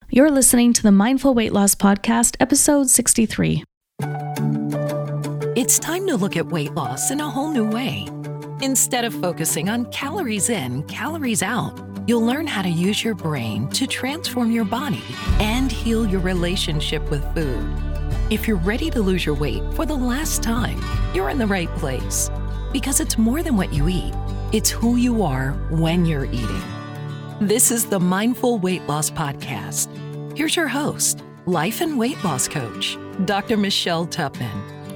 You're listening to the Mindful Weight Loss Podcast, episode 63. It's time to look at weight loss in a whole new way. Instead of focusing on calories in, calories out, you'll learn how to use your brain to transform your body and heal your relationship with food. If you're ready to lose your weight for the last time, you're in the right place. Because it's more than what you eat. It's who you are when you're eating. This is the Mindful Weight Loss Podcast. Here's your host, life and weight loss coach, Dr. Michelle Tupman.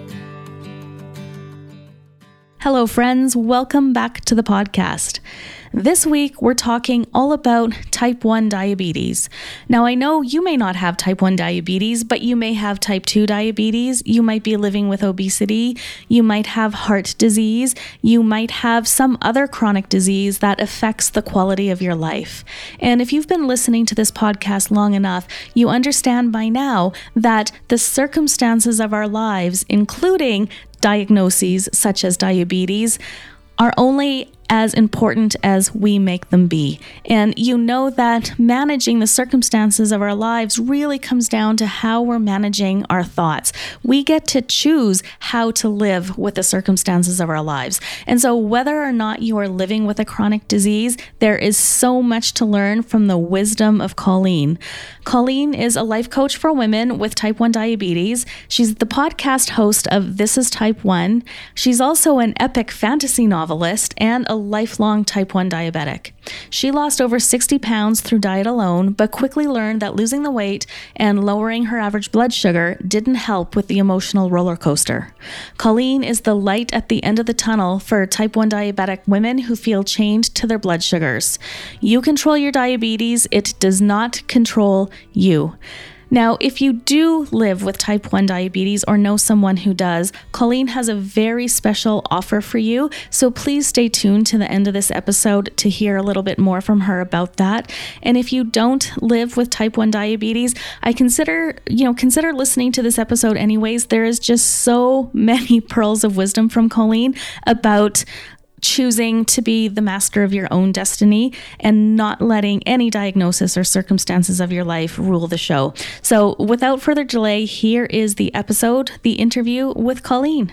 Hello, friends. Welcome back to the podcast. This week, we're talking all about type 1 diabetes. Now, I know you may not have type 1 diabetes, but you may have type 2 diabetes. You might be living with obesity. You might have heart disease. You might have some other chronic disease that affects the quality of your life. And if you've been listening to this podcast long enough, you understand by now that the circumstances of our lives, including diagnoses such as diabetes, are only as important as we make them be. And you know that managing the circumstances of our lives really comes down to how we're managing our thoughts. We get to choose how to live with the circumstances of our lives. And so whether or not you are living with a chronic disease, there is so much to learn from the wisdom of Colleen. Colleen is a life coach for women with type 1 diabetes. She's the podcast host of This is Type 1. She's also an epic fantasy novelist and a lifelong type 1 diabetic. She lost over 60 pounds through diet alone, but quickly learned that losing the weight and lowering her average blood sugar didn't help with the emotional roller coaster. Colleen is the light at the end of the tunnel for type 1 diabetic women who feel chained to their blood sugars. You control your diabetes, it does not control you. Now, if you do live with type 1 diabetes or know someone who does, Colleen has a very special offer for you. So please stay tuned to the end of this episode to hear a little bit more from her about that. And if you don't live with type 1 diabetes, I consider listening to this episode anyways. There is just so many pearls of wisdom from Colleen about choosing to be the master of your own destiny and not letting any diagnosis or circumstances of your life rule the show. So without further delay, here is the episode, the interview with Colleen.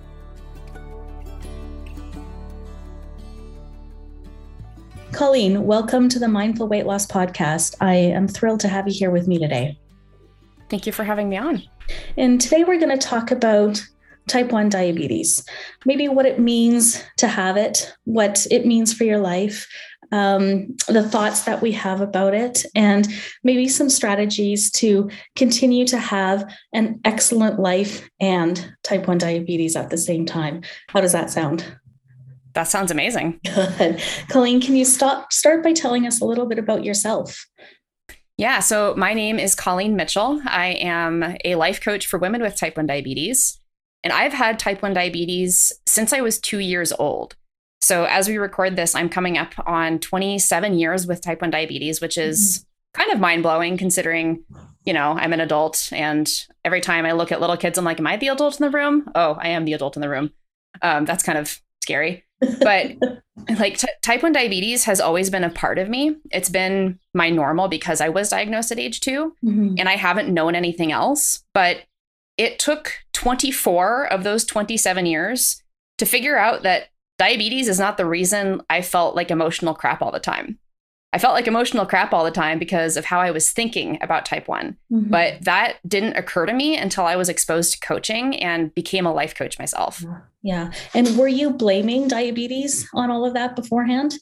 Colleen, welcome to the Mindful Weight Loss Podcast. I am thrilled to have you here with me today. Thank you for having me on. And today we're going to talk about type 1 diabetes, maybe what it means to have it, what it means for your life, the thoughts that we have about it, and maybe some strategies to continue to have an excellent life and type 1 diabetes at the same time. How does that sound? That sounds amazing. Good. Colleen, can you start by telling us a little bit about yourself? Yeah, so my name is Colleen Mitchell. I am a life coach for women with type 1 diabetes. And I've had type 1 diabetes since I was 2 years old. So as we record this, I'm coming up on 27 years with type 1 diabetes, which is kind of mind-blowing considering, I'm an adult. And every time I look at little kids, I'm like, am I the adult in the room? Oh, I am the adult in the room. That's kind of scary. But type 1 diabetes has always been a part of me. It's been my normal because I was diagnosed at age 2 and I haven't known anything else. But it took 24 of those 27 years to figure out that diabetes is not the reason I felt like emotional crap all the time. I felt like emotional crap all the time because of how I was thinking about type 1. But that didn't occur to me until I was exposed to coaching and became a life coach myself. Yeah. And were you blaming diabetes on all of that beforehand?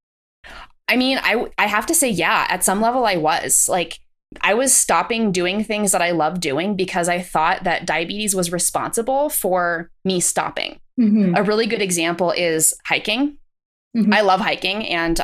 I mean, I have to say, yeah, at some level I was. I was stopping doing things that I love doing because I thought that diabetes was responsible for me stopping. A really good example is hiking. I love hiking, and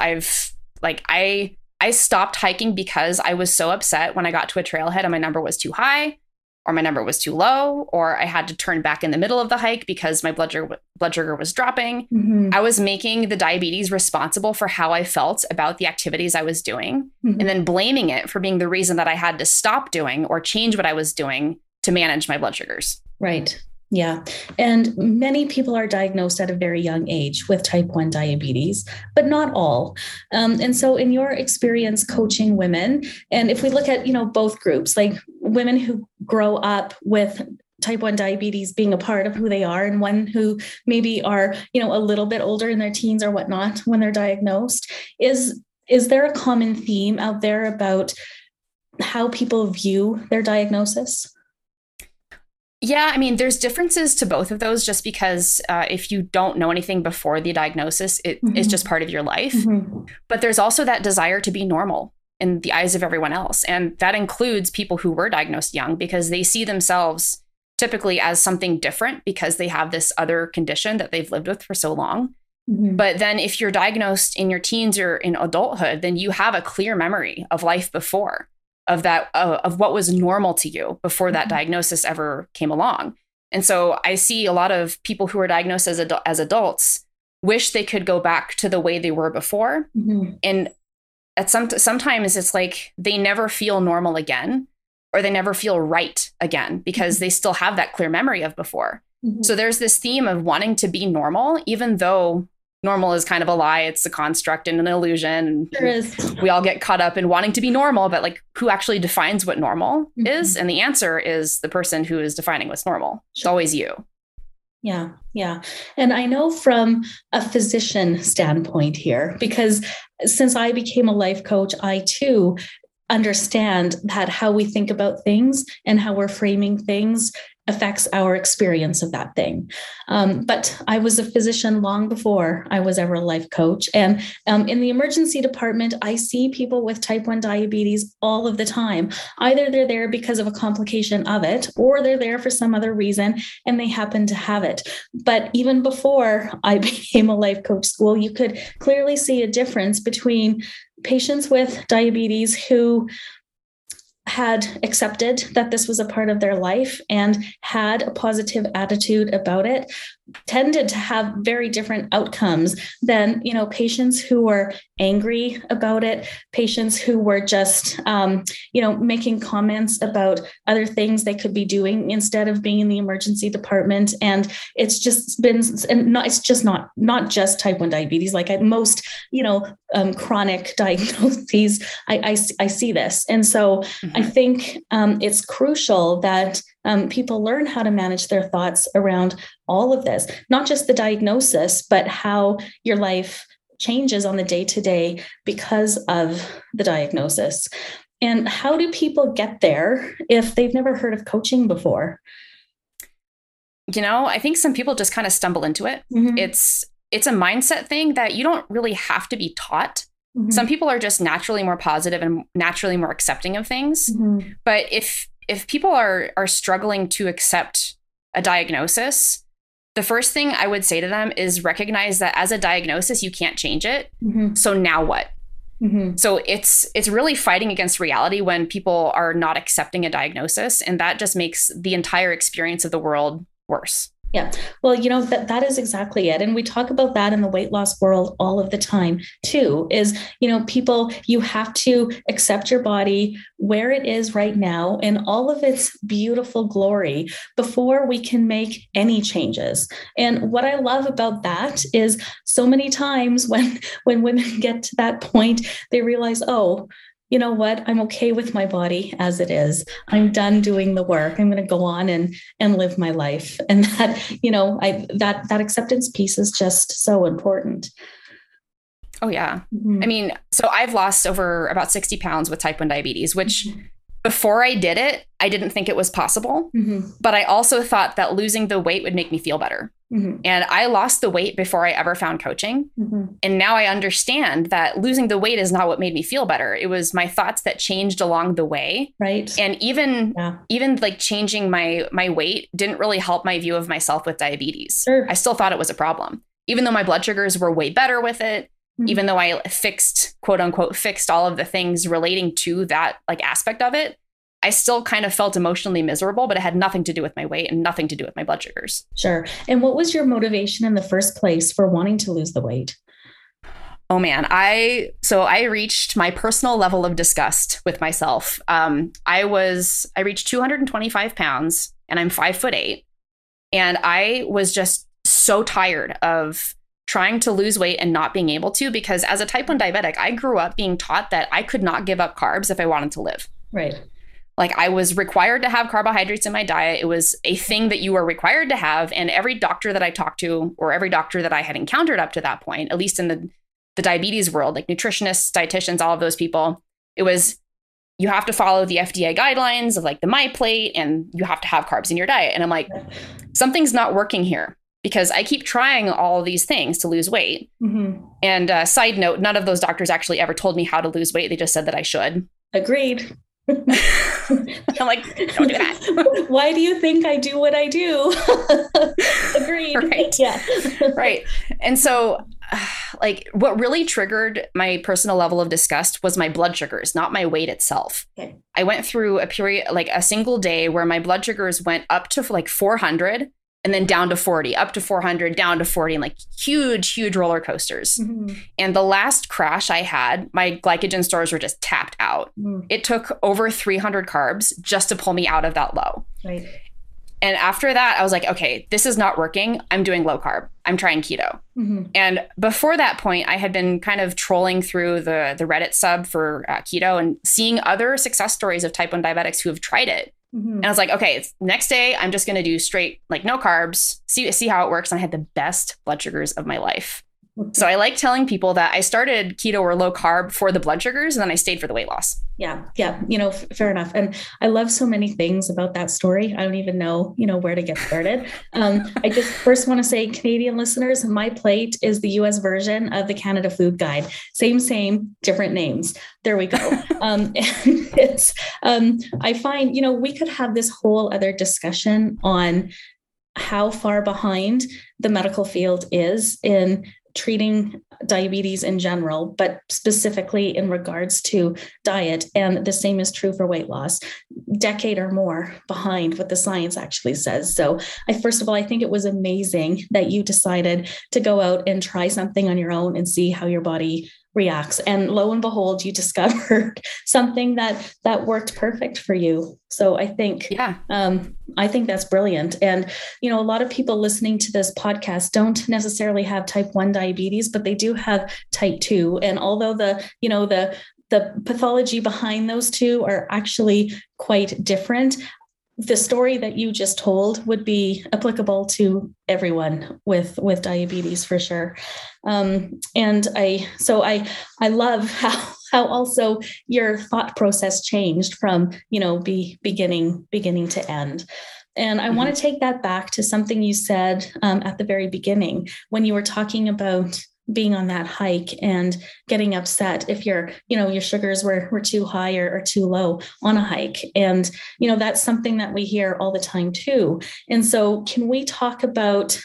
I stopped hiking because I was so upset when I got to a trailhead and my number was too high or my number was too low, or I had to turn back in the middle of the hike because my blood sugar was dropping. I was making the diabetes responsible for how I felt about the activities I was doing and then blaming it for being the reason that I had to stop doing or change what I was doing to manage my blood sugars. Right. Yeah. And many people are diagnosed at a very young age with type 1 diabetes, but not all. And so in your experience coaching women, and if we look at, both groups, like women who grow up with type 1 diabetes being a part of who they are, and one who maybe are, a little bit older in their teens or whatnot when they're diagnosed, is there a common theme out there about how people view their diagnosis? Yeah, I mean, there's differences to both of those just because if you don't know anything before the diagnosis, it is just part of your life. Mm-hmm. But there's also that desire to be normal in the eyes of everyone else. And that includes people who were diagnosed young because they see themselves typically as something different because they have this other condition that they've lived with for so long. Mm-hmm. But then if you're diagnosed in your teens or in adulthood, then you have a clear memory of life before. Of that, of what was normal to you before that diagnosis ever came along. And so I see a lot of people who are diagnosed as adults wish they could go back to the way they were before. Mm-hmm. And sometimes it's like they never feel normal again, or they never feel right again because they still have that clear memory of before. Mm-hmm. So there's this theme of wanting to be normal, even though normal is kind of a lie. It's a construct and an illusion. Sure is. We all get caught up in wanting to be normal, but like who actually defines what normal is? And the answer is the person who is defining what's normal. It's always you. Yeah. Yeah. And I know from a physician standpoint here, because since I became a life coach, I too understand that how we think about things and how we're framing things affects our experience of that thing. But I was a physician long before I was ever a life coach. And in the emergency department, I see people with type 1 diabetes all of the time. Either they're there because of a complication of it, or they're there for some other reason and they happen to have it. But even before I became a life coach school, you could clearly see a difference between patients with diabetes who had accepted that this was a part of their life and had a positive attitude about it, tended to have very different outcomes than, patients who were angry about it, patients who were just, making comments about other things they could be doing instead of being in the emergency department. And it's just been, it's just not just type 1 diabetes, like at most, chronic diagnoses, I see this. And so I think it's crucial that people learn how to manage their thoughts around all of this, not just the diagnosis, but how your life changes on the day-to-day because of the diagnosis. And how do people get there if they've never heard of coaching before? I think some people just kind of stumble into it. Mm-hmm. It's a mindset thing that you don't really have to be taught. Mm-hmm. Some people are just naturally more positive and naturally more accepting of things. Mm-hmm. But if people are struggling to accept a diagnosis, the first thing I would say to them is recognize that as a diagnosis, you can't change it. Mm-hmm. So now what? Mm-hmm. So it's really fighting against reality when people are not accepting a diagnosis. And that just makes the entire experience of the world worse. Yeah. Well, that is exactly it. And we talk about that in the weight loss world all of the time too, is, people, you have to accept your body where it is right now in all of its beautiful glory before we can make any changes. And what I love about that is so many times when women get to that point, they realize, oh, you know what? I'm okay with my body as it is. I'm done doing the work. I'm going to go on and live my life. And that, that acceptance piece is just so important. Oh, yeah. Mm-hmm. I mean, so I've lost over about 60 pounds with type 1 diabetes, which before I did it, I didn't think it was possible. Mm-hmm. But I also thought that losing the weight would make me feel better. Mm-hmm. And I lost the weight before I ever found coaching. Mm-hmm. And now I understand that losing the weight is not what made me feel better. It was my thoughts that changed along the way. Right. And even like changing my weight didn't really help my view of myself with diabetes. Sure. I still thought it was a problem, even though my blood sugars were way better with it. Mm-hmm. Even though I quote unquote, fixed all of the things relating to that like aspect of it, I still kind of felt emotionally miserable, but it had nothing to do with my weight and nothing to do with my blood sugars. Sure. And what was your motivation in the first place for wanting to lose the weight? Oh man, I reached my personal level of disgust with myself. I reached 225 pounds and I'm 5'8". And I was just so tired of trying to lose weight and not being able to, because as a type 1 diabetic, I grew up being taught that I could not give up carbs if I wanted to live. Right. Like I was required to have carbohydrates in my diet. It was a thing that you were required to have. And every doctor that I talked to, or every doctor that I had encountered up to that point, at least in the diabetes world, like nutritionists, dietitians, all of those people, it was, you have to follow the FDA guidelines of like the MyPlate, and you have to have carbs in your diet. And I'm like, something's not working here, because I keep trying all of these things to lose weight. And side note, none of those doctors actually ever told me how to lose weight. They just said that I should. Agreed. I'm like, don't do that. Why do you think I do what I do? Agreed. Right. Yeah. Right. And so like what really triggered my personal level of disgust was my blood sugars, not my weight itself. Okay. I went through a period, like a single day, where my blood sugars went up to like 400 and then down to 40, up to 400, down to 40, and like huge roller coasters. And the last crash I had, my glycogen stores were just tapped out. It took over 300 carbs just to pull me out of that low. Right. And after that, I was like, okay, this is not working. I'm doing low carb. I'm trying keto. And before that point, I had been kind of trolling through the Reddit sub for keto and seeing other success stories of type 1 diabetics who have tried it. And I was like, okay, next day, I'm just going to do straight, like no carbs, see how it works. And I had the best blood sugars of my life. So I like telling people that I started keto or low carb for the blood sugars, and then I stayed for the weight loss. Yeah. Fair enough. And I love so many things about that story. I don't even know, where to get started. I just first want to say, Canadian listeners, MyPlate is the US version of the Canada Food Guide. Same, different names. There we go. And it's, I find, we could have this whole other discussion on how far behind the medical field is in treating diabetes in general, but specifically in regards to diet. And the same is true for weight loss, decade or more behind what the science actually says. So first of all, I think it was amazing that you decided to go out and try something on your own and see how your body reacts. And lo and behold, you discovered something that worked perfect for you. So I think, I think that's brilliant. And, a lot of people listening to this podcast don't necessarily have type 1 diabetes, but they do have type 2. And although the pathology behind those two are actually quite different, the story that you just told would be applicable to everyone with diabetes for sure. And I love how also your thought process changed from, beginning to end. And I want to take that back to something you said at the very beginning when you were talking about being on that hike and getting upset if your sugars were too high or too low on a hike. And, that's something that we hear all the time too. And so can we talk about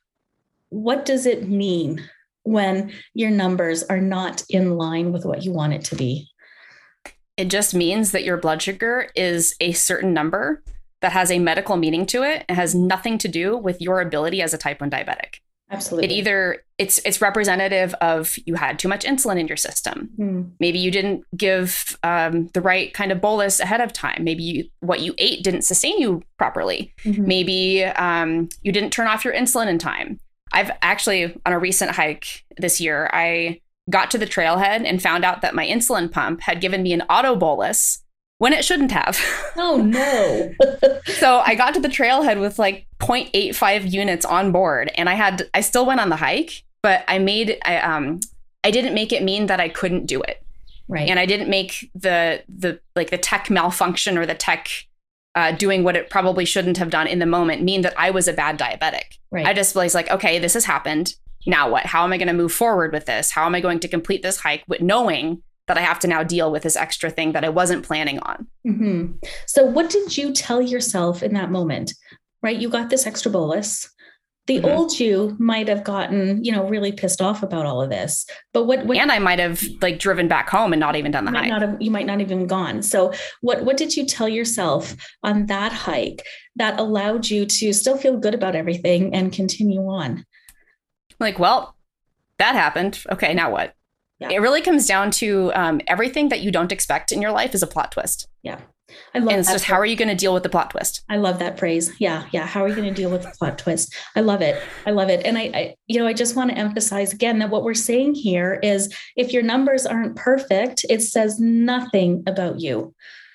what does it mean when your numbers are not in line with what you want it to be? It just means that your blood sugar is a certain number that has a medical meaning to it. It has nothing to do with your ability as a type 1 diabetic. Absolutely. It's representative of you had too much insulin in your system. Maybe you didn't give the right kind of bolus ahead of time. Maybe what you ate didn't sustain you properly. Maybe you didn't turn off your insulin in time. I've actually, on a recent hike this year, I got to the trailhead and found out that my insulin pump had given me an auto bolus when it shouldn't have. Oh, no. So I got to the trailhead with like 0.85 units on board, and I still went on the hike, but I didn't make it mean that I couldn't do it. Right. And I didn't make the tech malfunction or the tech doing what it probably shouldn't have done in the moment mean that I was a bad diabetic. Right. I just was like, okay, this has happened. Now what? How am I going to move forward with this? How am I going to complete this hike with knowing that I have to now deal with this extra thing that I wasn't planning on? So what did you tell yourself in that moment, right? You got this extra bolus. The old you might have gotten, really pissed off about all of this, but and I might have like driven back home and not even done the hike. You might not even gone. So what did you tell yourself on that hike that allowed you to still feel good about everything and continue on? Like, well, that happened. Okay, now what? Yeah. It really comes down to everything that you don't expect in your life is a plot twist. Yeah. I love And it's that just, how are you going to deal with the plot twist? I love that phrase. Yeah. Yeah. How are you going to deal with the plot twist? I love it. I love it. And I just want to emphasize again that what we're saying here is if your numbers aren't perfect, it says nothing about you.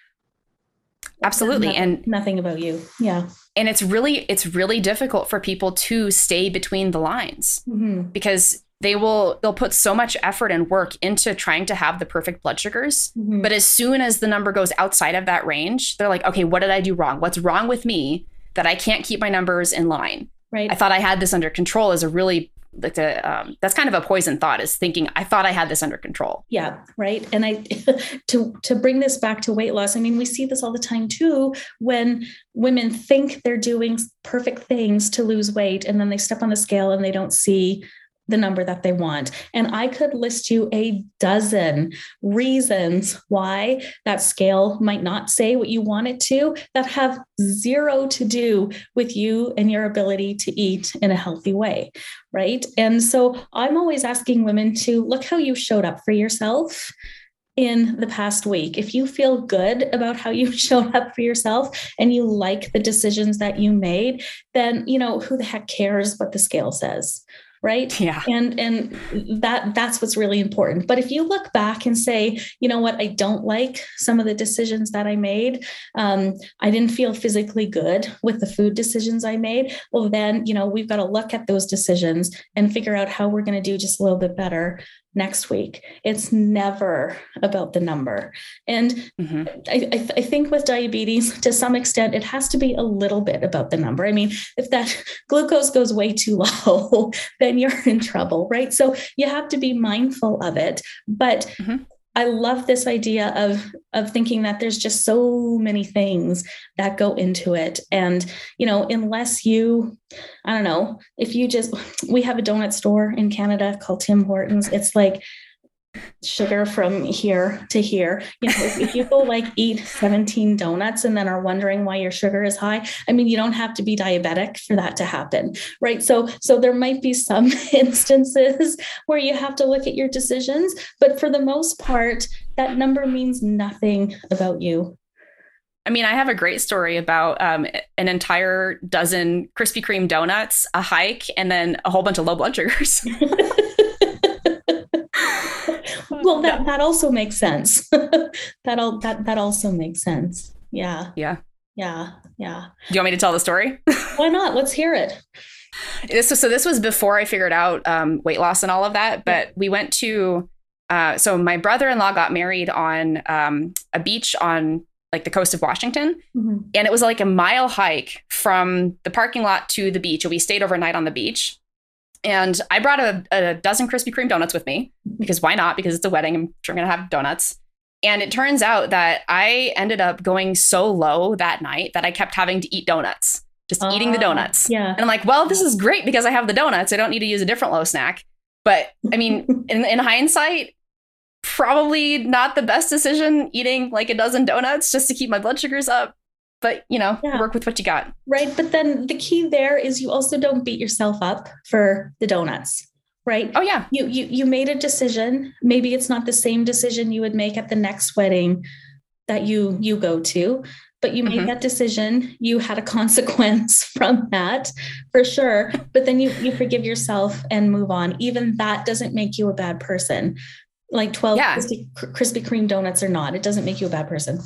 Absolutely. And nothing about you. Yeah. And it's really difficult for people to stay between the lines because they'll put so much effort and work into trying to have the perfect blood sugars. But as soon as the number goes outside of that range, they're like, okay, what did I do wrong? What's wrong with me that I can't keep my numbers in line? Right. I thought I had this under control is a really that's kind of a poison thought, is thinking I thought I had this under control. Yeah. Right. And to bring this back to weight loss, I mean, we see this all the time too, when women think they're doing perfect things to lose weight and then they step on the scale and they don't see the number that they want. And I could list you a dozen reasons why that scale might not say what you want it to, that have zero to do with you and your ability to eat in a healthy way. Right. And so I'm always asking women to look how you showed up for yourself in the past week. If you feel good about how you showed up for yourself and you like the decisions that you made, then, who the heck cares what the scale says? Right. Yeah. And that's what's really important. But if you look back and say, you know what, I don't like some of the decisions that I made. I didn't feel physically good with the food decisions I made. Well, then, we've got to look at those decisions and figure out how we're going to do just a little bit better next week. It's never about the number. And I think with diabetes, to some extent, it has to be a little bit about the number. I mean, if that glucose goes way too low, then you're in trouble, right? So you have to be mindful of it. But I love this idea of thinking that there's just so many things that go into it. And, unless you, I don't know, we have a donut store in Canada called Tim Hortons. It's like sugar from here to here. If you go eat 17 donuts and then are wondering why your sugar is high, I mean, you don't have to be diabetic for that to happen, right? So there might be some instances where you have to look at your decisions, but for the most part, that number means nothing about you. I mean, I have a great story about an entire dozen Krispy Kreme donuts, a hike, and then a whole bunch of low blood sugars. Well, that also makes sense. that also makes sense. Yeah. Yeah. Yeah. Yeah. Do you want me to tell the story? Why not? Let's hear it. So this was before I figured out weight loss and all of that. But we went to, so my brother-in-law got married on a beach on the coast of Washington. And it was a mile hike from the parking lot to the beach. And we stayed overnight on the beach. And I brought a dozen Krispy Kreme donuts with me because why not? Because it's a wedding. I'm sure I'm going to have donuts. And it turns out that I ended up going so low that night that I kept having to eat donuts, just eating the donuts. Yeah. And I'm like, well, this is great because I have the donuts. I don't need to use a different low snack. But I mean, in hindsight, probably not the best decision eating a dozen donuts just to keep my blood sugars up. But, work with what you got. Right. But then the key there is you also don't beat yourself up for the donuts. Right. Oh, yeah. You made a decision. Maybe it's not the same decision you would make at the next wedding that you go to, but you made that decision. You had a consequence from that for sure. But then you forgive yourself and move on. Even that doesn't make you a bad person. 12 Krispy Kreme donuts or not, it doesn't make you a bad person.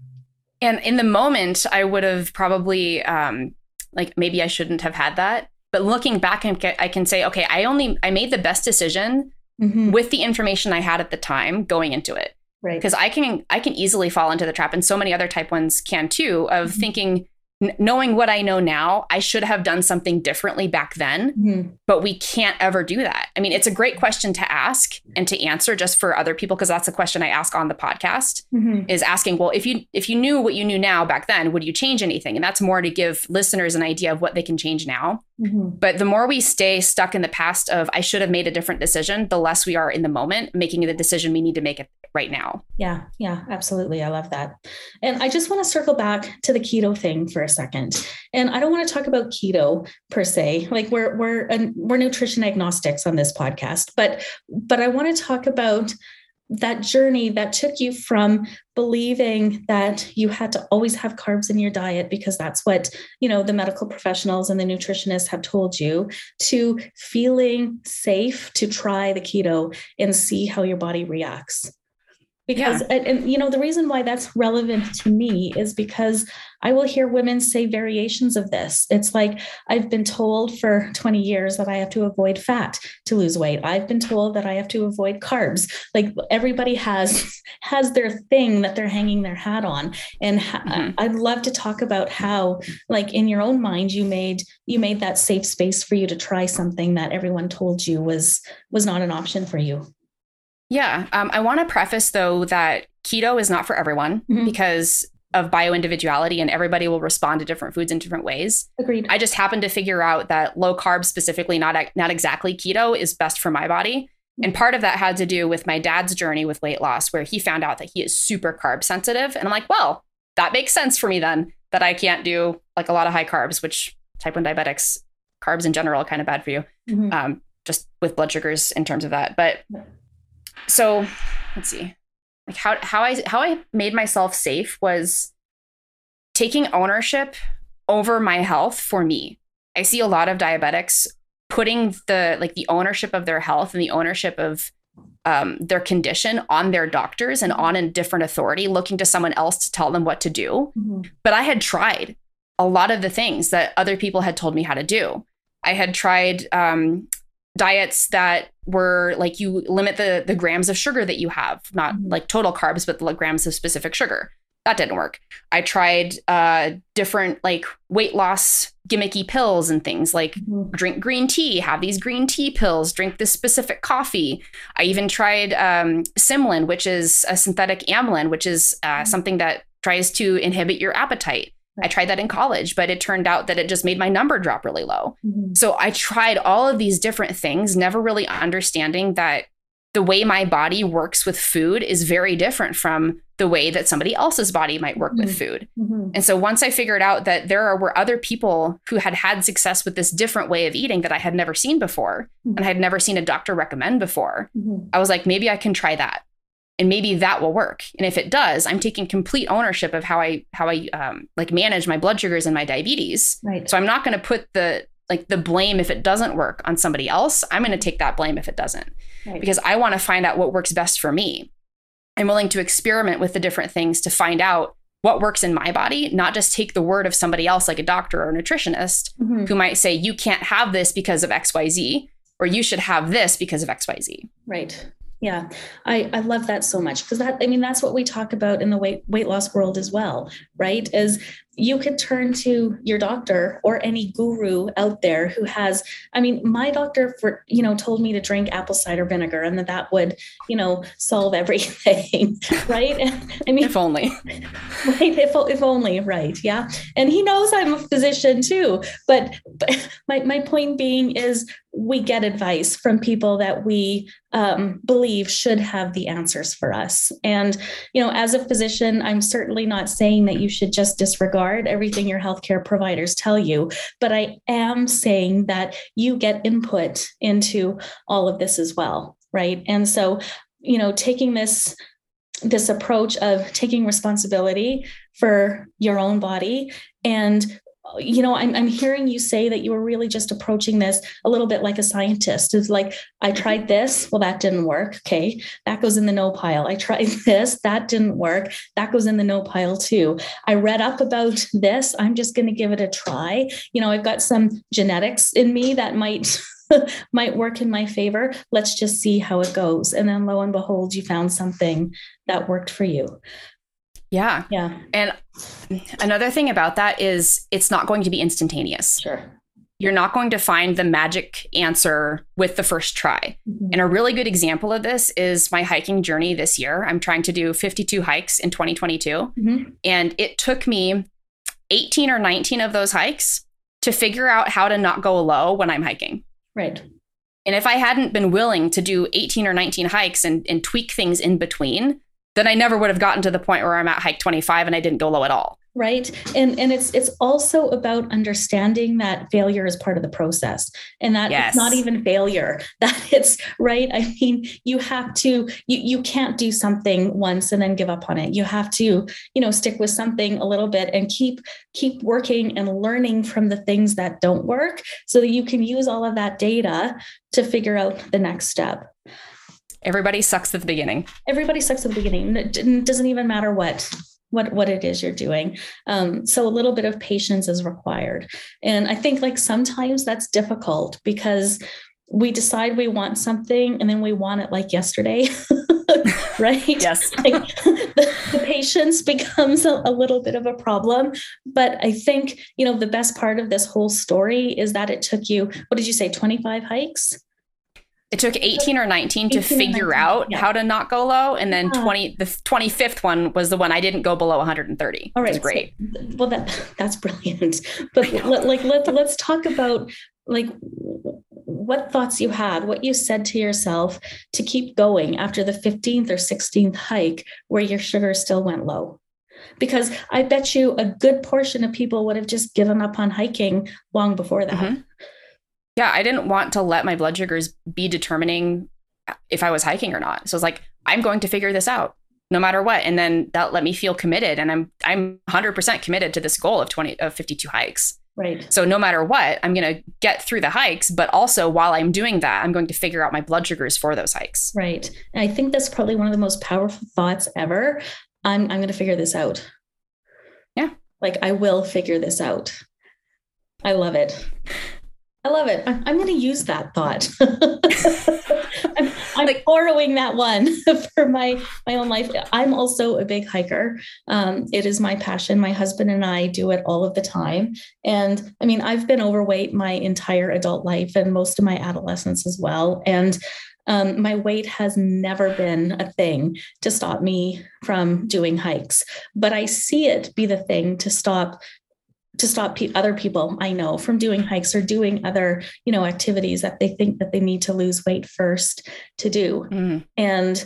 And in the moment, I would have probably maybe I shouldn't have had that. But looking back, I can say, okay, I made the best decision with the information I had at the time going into it. Right. Because I can easily fall into the trap, and so many other type 1s can too, of thinking, knowing what I know now, I should have done something differently back then, but we can't ever do that. I mean, it's a great question to ask and to answer just for other people, because that's a question I ask on the podcast, is asking, well, if you knew what you knew now back then, would you change anything? And that's more to give listeners an idea of what they can change now. But the more we stay stuck in the past of, I should have made a different decision, the less we are in the moment making the decision we need to make it right now. Yeah. Yeah, absolutely. I love that. And I just want to circle back to the keto thing for a second. And I don't want to talk about keto per se, we're nutrition agnostics on this podcast, but I want to talk about that journey that took you from believing that you had to always have carbs in your diet because that's what, the medical professionals and the nutritionists have told you, to feeling safe to try the keto and see how your body reacts. Because, and the reason why that's relevant to me is because I will hear women say variations of this. It's like, I've been told for 20 years that I have to avoid fat to lose weight. I've been told that I have to avoid carbs. Like, everybody has their thing that they're hanging their hat on. And I'd love to talk about how, like, in your own mind, you made that safe space for you to try something that everyone told you was not an option for you. Yeah. I want to preface, though, that keto is not for everyone because of bioindividuality, and everybody will respond to different foods in different ways. Agreed. I just happened to figure out that low carb, specifically not exactly keto, is best for my body. And part of that had to do with my dad's journey with weight loss, where he found out that he is super carb sensitive. And I'm like, well, that makes sense for me then, that I can't do like a lot of high carbs, which type 1 diabetics, carbs in general, are kind of bad for you, just with blood sugars in terms of that. But so let's see, like how I made myself safe was taking ownership over my health for me. I see a lot of diabetics putting the ownership of their health and the ownership of their condition on their doctors and on a different authority, looking to someone else to tell them what to do. But I had tried a lot of the things that other people had told me how to do. I had tried diets that were like, you limit the grams of sugar that you have, not like total carbs, but the grams of specific sugar. That didn't work. I tried different like weight loss gimmicky pills and things like drink green tea, have these green tea pills, drink this specific coffee. I even tried Symlin, which is a synthetic amylin, which is something that tries to inhibit your appetite. I tried that in college, but it turned out that it just made my number drop really low. So I tried all of these different things, never really understanding that the way my body works with food is very different from the way that somebody else's body might work with food. And so once I figured out that there were other people who had had success with this different way of eating that I had never seen before, and I had never seen a doctor recommend before, I was like, maybe I can try that. And maybe that will work. And if it does, I'm taking complete ownership of how I like manage my blood sugars and my diabetes. Right. So I'm not going to put the blame if it doesn't work on somebody else. I'm going to take that blame if it doesn't, because I want to find out what works best for me. I'm willing to experiment with the different things to find out what works in my body, not just take the word of somebody else, like a doctor or a nutritionist, who might say, you can't have this because of XYZ, or you should have this because of XYZ. Right. Yeah, I love that so much, because that's what we talk about in the weight loss world as well, right? Is you could turn to your doctor or any guru out there who has, my doctor told me to drink apple cider vinegar and that would, solve everything, right? If only. Right, if only, right, yeah. And he knows I'm a physician too, but my point being is we get advice from people that we believe should have the answers for us. And, as a physician, I'm certainly not saying that you should just disregard everything your healthcare providers tell you, but I am saying that you get input into all of this as well, right? And so, taking this approach of taking responsibility for your own body, and I'm hearing you say that you were really just approaching this a little bit like a scientist. It's like, I tried this. Well, that didn't work. Okay. That goes in the no pile. I tried this. That didn't work. That goes in the no pile too. I read up about this. I'm just going to give it a try. I've got some genetics in me that might work in my favor. Let's just see how it goes. And then lo and behold, you found something that worked for you. Yeah. Yeah. And another thing about that is it's not going to be instantaneous. Sure. You're not going to find the magic answer with the first try. And a really good example of this is my hiking journey this year. I'm trying to do 52 hikes in 2022. And it took me 18 or 19 of those hikes to figure out how to not go low when I'm hiking. Right. And if I hadn't been willing to do 18 or 19 hikes and tweak things in between, then I never would have gotten to the point where I'm at hike 25 and I didn't go low at all. Right. And it's also about understanding that failure is part of the process, and that it's not Yes. even failure, that it's right. I mean, you have to, you can't do something once and then give up on it. You have to, stick with something a little bit and keep working and learning from the things that don't work so that you can use all of that data to figure out the next step. Everybody sucks at the beginning. Everybody sucks at the beginning. It doesn't even matter what it is you're doing. So a little bit of patience is required. And I think like sometimes that's difficult because we decide we want something and then we want it like yesterday. Right? Yes. Like the patience becomes a little bit of a problem. But I think, the best part of this whole story is that it took you, what did you say, 25 hikes? It took 18 or 19 to figure out how to not go low. And then the 25th one was the one I didn't go below 130. All right. It was great. So, well, that's brilliant. But let's talk about like what thoughts you had, what you said to yourself to keep going after the 15th or 16th hike where your sugar still went low. Because I bet you a good portion of people would have just given up on hiking long before that. Mm-hmm. Yeah, I didn't want to let my blood sugars be determining if I was hiking or not. So it's like, I'm going to figure this out no matter what. And then that let me feel committed. And I'm 100% committed to this goal of 52 hikes. Right. So no matter what, I'm going to get through the hikes. But also while I'm doing that, I'm going to figure out my blood sugars for those hikes. Right. And I think that's probably one of the most powerful thoughts ever. I'm going to figure this out. Yeah. Like I will figure this out. I love it. I'm going to use that thought. I'm like borrowing that one for my own life. I'm also a big hiker. It is my passion. My husband and I do it all of the time. And I mean, I've been overweight my entire adult life and most of my adolescence as well. And my weight has never been a thing to stop me from doing hikes, but I see it be the thing to stop other people I know from doing hikes or doing other, activities that they think that they need to lose weight first to do. Mm. And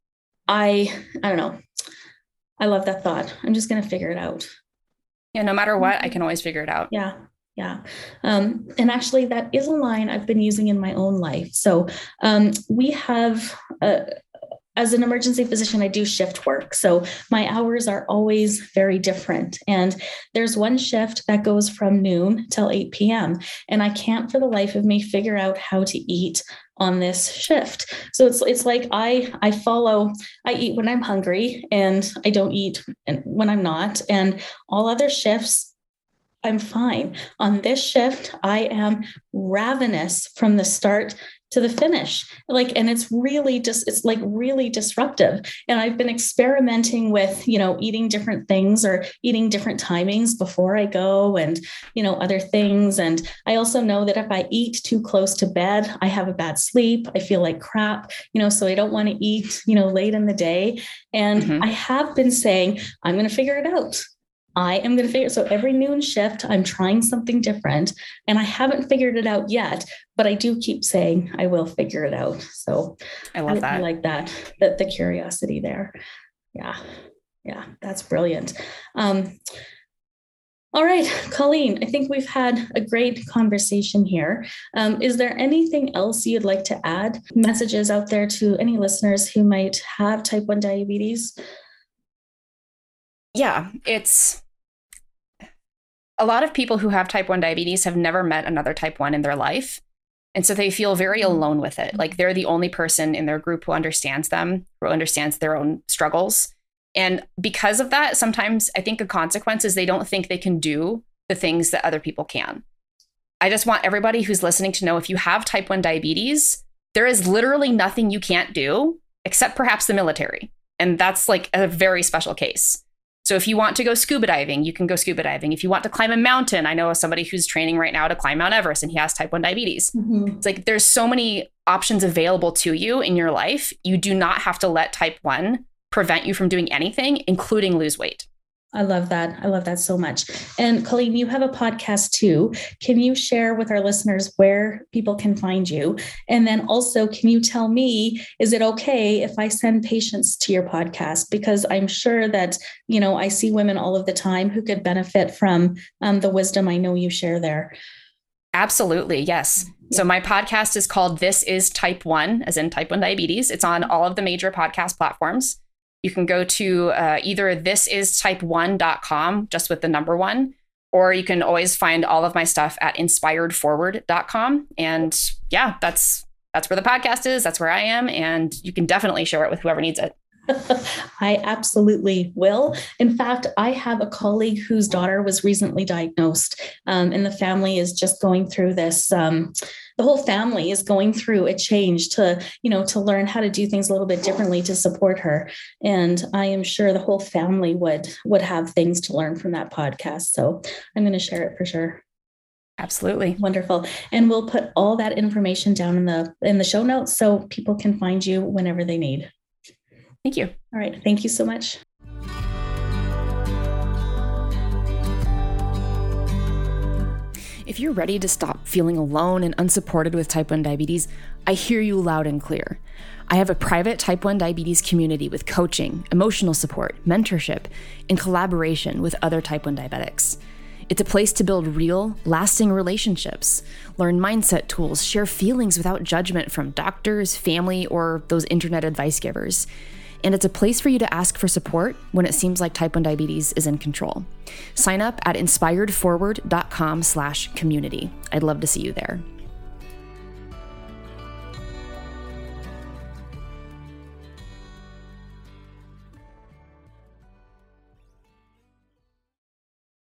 I don't know. I love that thought. I'm just going to figure it out. Yeah. No matter what, I can always figure it out. Yeah. Yeah. And actually that is a line I've been using in my own life. So we have as an emergency physician, I do shift work. So my hours are always very different. And there's one shift that goes from noon till 8 p.m. And I can't for the life of me figure out how to eat on this shift. So it's like I eat when I'm hungry and I don't eat when I'm not. And all other shifts, I'm fine. On this shift, I am ravenous from the start to the finish. And it's really really disruptive. And I've been experimenting with, eating different things or eating different timings before I go and, other things. And I also know that if I eat too close to bed, I have a bad sleep. I feel like crap, so I don't want to eat, late in the day. And I have been saying, I'm going to figure it out. I am going to figure it. So every noon shift, I'm trying something different and I haven't figured it out yet, but I do keep saying I will figure it out. So I love that. I like that the curiosity there. Yeah. Yeah. That's brilliant. All right, Colleen, I think we've had a great conversation here. Is there anything else you'd like to add? Messages out there to any listeners who might have type 1 diabetes? Yeah, it's a lot of people who have type 1 diabetes have never met another type 1 in their life. And so they feel very alone with it. Like they're the only person in their group who understands them, who understands their own struggles. And because of that, sometimes I think a consequence is they don't think they can do the things that other people can. I just want everybody who's listening to know if you have type 1 diabetes, there is literally nothing you can't do except perhaps the military. And that's like a very special case. So if you want to go scuba diving, you can go scuba diving. If you want to climb a mountain, I know somebody who's training right now to climb Mount Everest and he has type 1 diabetes. Mm-hmm. It's like there's so many options available to you in your life. You do not have to let type 1 prevent you from doing anything, including lose weight. I love that. I love that so much. And Colleen, you have a podcast too. Can you share with our listeners where people can find you? And then also, can you tell me, is it okay if I send patients to your podcast? Because I'm sure that, I see women all of the time who could benefit from the wisdom I know you share there. Absolutely. Yes. Yeah. So my podcast is called This is Type 1, as in type 1 diabetes. It's on all of the major podcast platforms. You can go to either thisistype1.com, just with the number 1, or you can always find all of my stuff at inspiredforward.com. And yeah, that's where the podcast is. That's where I am. And you can definitely share it with whoever needs it. I absolutely will. In fact, I have a colleague whose daughter was recently diagnosed, and the family is just going through this. The whole family is going through a change to learn how to do things a little bit differently to support her. And I am sure the whole family would have things to learn from that podcast. So I'm going to share it for sure. Absolutely. Wonderful. And we'll put all that information down in the show notes so people can find you whenever they need. Thank you. All right. Thank you so much. If you're ready to stop feeling alone and unsupported with type 1 diabetes, I hear you loud and clear. I have a private type 1 diabetes community with coaching, emotional support, mentorship, and collaboration with other type 1 diabetics. It's a place to build real, lasting relationships, learn mindset tools, share feelings without judgment from doctors, family, or those internet advice givers. And it's a place for you to ask for support when it seems like type 1 diabetes is in control. Sign up at inspiredforward.com/community. I'd love to see you there.